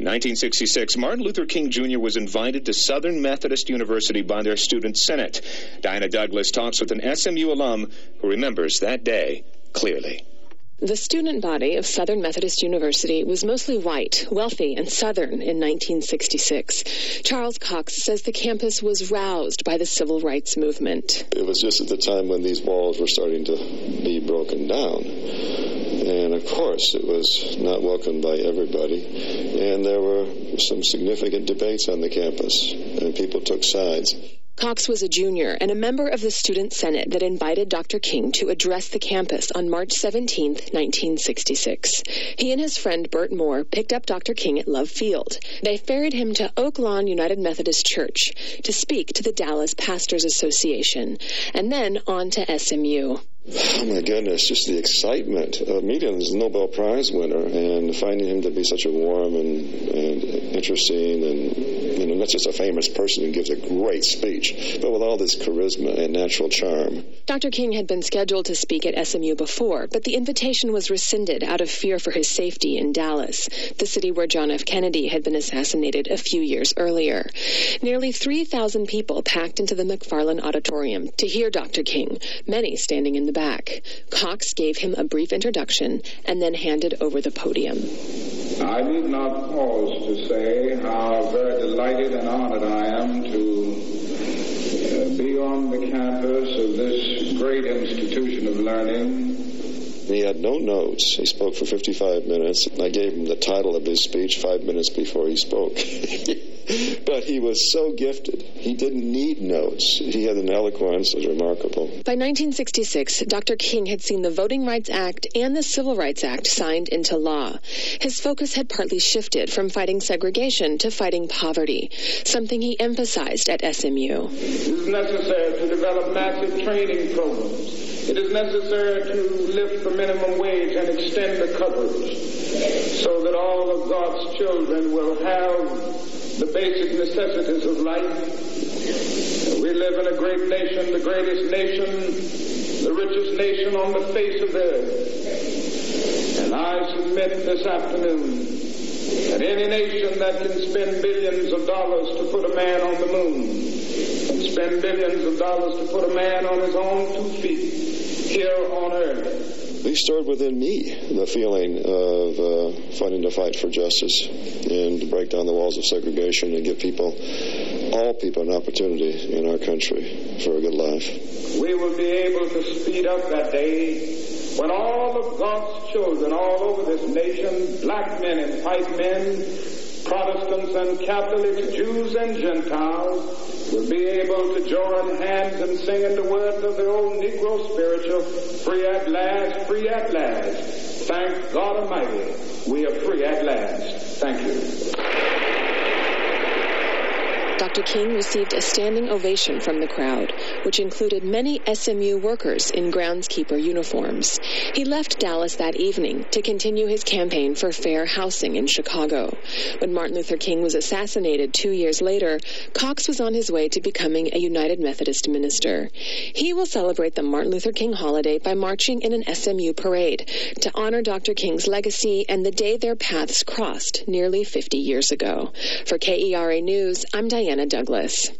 In 1966, Martin Luther King Jr. was invited to Southern Methodist University by their student senate. Diana Douglas talks with an SMU alum who remembers that day clearly. The student body of Southern Methodist University was mostly white, wealthy, and Southern in 1966. Charles Cox says the campus was roused by the civil rights movement. It was just at the time when these walls were starting to be broken down. And, of course, it was not welcomed by everybody. And there were some significant debates on the campus, and people took sides. Cox was a junior and a member of the Student Senate that invited Dr. King to address the campus on March 17, 1966. He and his friend Bert Moore picked up Dr. King at Love Field. They ferried him to Oak Lawn United Methodist Church to speak to the Dallas Pastors Association, and then on to SMU. Oh, my goodness, just the excitement of meeting this Nobel Prize winner and finding him to be such a warm and interesting and, not just a famous person who gives a great speech, but with all this charisma and natural charm. Dr. King had been scheduled to speak at SMU before, but the invitation was rescinded out of fear for his safety in Dallas, the city where John F. Kennedy had been assassinated a few years earlier. Nearly 3,000 people packed into the McFarland Auditorium to hear Dr. King, many standing in the back. Cox gave him a brief introduction and then handed over the podium. I need not pause to say how very delighted and honored I am to be on the campus of this great institution of learning. He had no notes. He spoke for 55 minutes. I gave him the title of his speech 5 minutes before he spoke. But he was so gifted. He didn't need notes. He had an eloquence that was remarkable. By 1966, Dr. King had seen the Voting Rights Act and the Civil Rights Act signed into law. His focus had partly shifted from fighting segregation to fighting poverty, something he emphasized at SMU. It is necessary to develop massive training programs. It is necessary to lift the minimum wage and extend the coverage so that all of God's children will have the basic necessities of life. We live in a great nation, the greatest nation, the richest nation on the face of the earth. And I submit this afternoon that any nation that can spend billions of dollars to put a man on the moon and spend billions of dollars to put a man on his own 2 feet here on earth. He stirred within me the feeling of fighting to fight for justice and to break down the walls of segregation and give all people an opportunity in our country for a good life. We will be able to speed up that day when all of God's children all over this nation, black men and white men, Protestants and Catholics, Jews and Gentiles, will be able to join hands and sing in the words of the old Negro spiritual, free at last, free at last. Thank God Almighty, we are free at last. Thank you. Dr. King received a standing ovation from the crowd, which included many SMU workers in groundskeeper uniforms. He left Dallas that evening to continue his campaign for fair housing in Chicago. When Martin Luther King was assassinated 2 years later, Cox was on his way to becoming a United Methodist minister. He will celebrate the Martin Luther King holiday by marching in an SMU parade to honor Dr. King's legacy and the day their paths crossed nearly 50 years ago. For KERA News, I'm Diana Douglas.